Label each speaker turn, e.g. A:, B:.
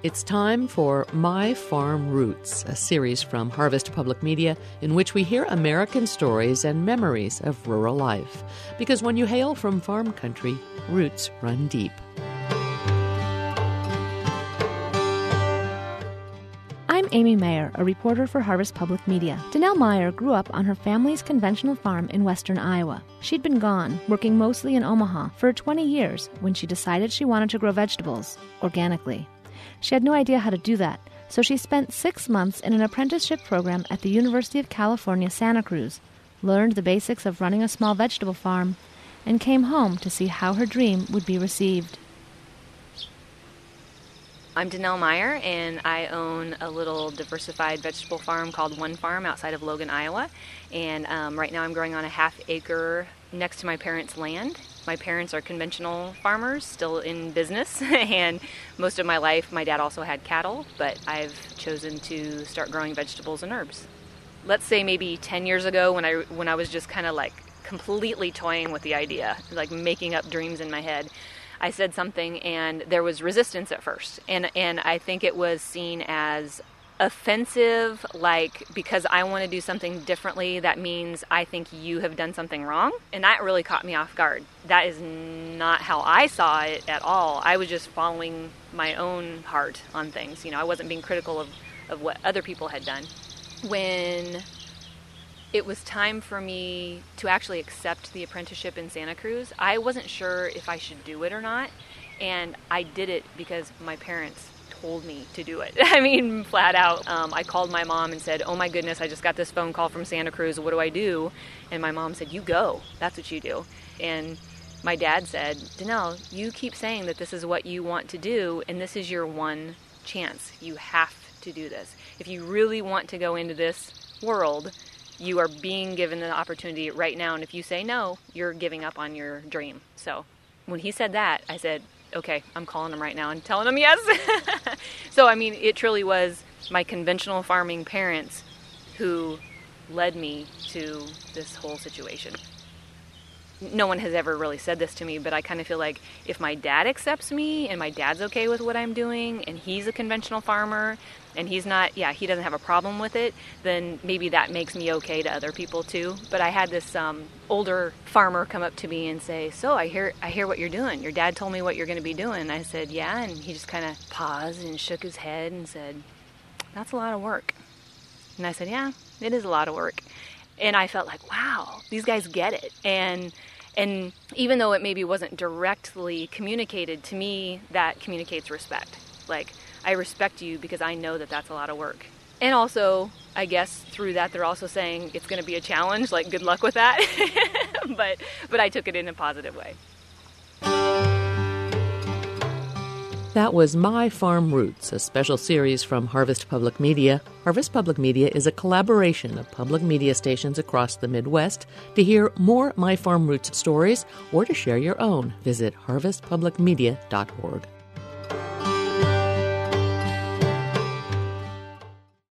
A: It's time for My Farm Roots, a series from Harvest Public Media in which we hear American stories and memories of rural life. Because when you hail from farm country, roots run deep.
B: I'm Amy Meyer, a reporter for Harvest Public Media. Danelle Meyer grew up on her family's conventional farm in western Iowa. She'd been gone, working mostly in Omaha, for 20 years when she decided she wanted to grow vegetables organically. She had no idea how to do that, so she spent 6 months in an apprenticeship program at the University of California, Santa Cruz, learned the basics of running a small vegetable farm, and came home to see how her dream would be received.
C: I'm Danelle Meyer, and I own a little diversified vegetable farm called One Farm outside of Logan, Iowa. And right now I'm growing on a half acre next to my parents' land. My parents are conventional farmers, still in business, and most of my life my dad also had cattle, but I've chosen to start growing vegetables and herbs. Let's say maybe 10 years ago when I was just kind of like completely toying with the idea, like making up dreams in my head, I said something and there was resistance at first. And I think it was seen as offensive, like because I want to do something differently, that means I think you have done something wrong. And that really caught me off guard. That is not how I saw it at all. I was just following my own heart on things. You know, I wasn't being critical of what other people had done. When it was time for me to actually accept the apprenticeship in Santa Cruz, I wasn't sure if I should do it or not. And I did it because my parents told me to do it. I mean, flat out. I called my mom and said, oh my goodness, I just got this phone call from Santa Cruz. What do I do? And my mom said, you go. That's what you do. And my dad said, Danelle, you keep saying that this is what you want to do, and this is your one chance. You have to do this. If you really want to go into this world, you are being given the opportunity right now. And if you say no, you're giving up on your dream. So when he said that, I said, okay, I'm calling him right now and telling him yes. So, I mean, it truly was my conventional farming parents who led me to this whole situation. No one has ever really said this to me, but I kind of feel like if my dad accepts me and my dad's okay with what I'm doing and he's a conventional farmer and he's not, he doesn't have a problem with it, then maybe that makes me okay to other people too. But I had this older farmer come up to me and say, so I hear what you're doing. Your dad told me what you're going to be doing. And I said, yeah. And he just kind of paused and shook his head and said, that's a lot of work. And I said, yeah, it is a lot of work. And I felt like, wow, these guys get it. And even though it maybe wasn't directly communicated to me, that communicates respect. Like, I respect you because I know that that's a lot of work. And also, I guess through that, they're also saying it's going to be a challenge, like good luck with that. but I took it in a positive way.
A: That was My Farm Roots, a special series from Harvest Public Media. Harvest Public Media is a collaboration of public media stations across the Midwest. To hear more My Farm Roots stories or to share your own, visit harvestpublicmedia.org.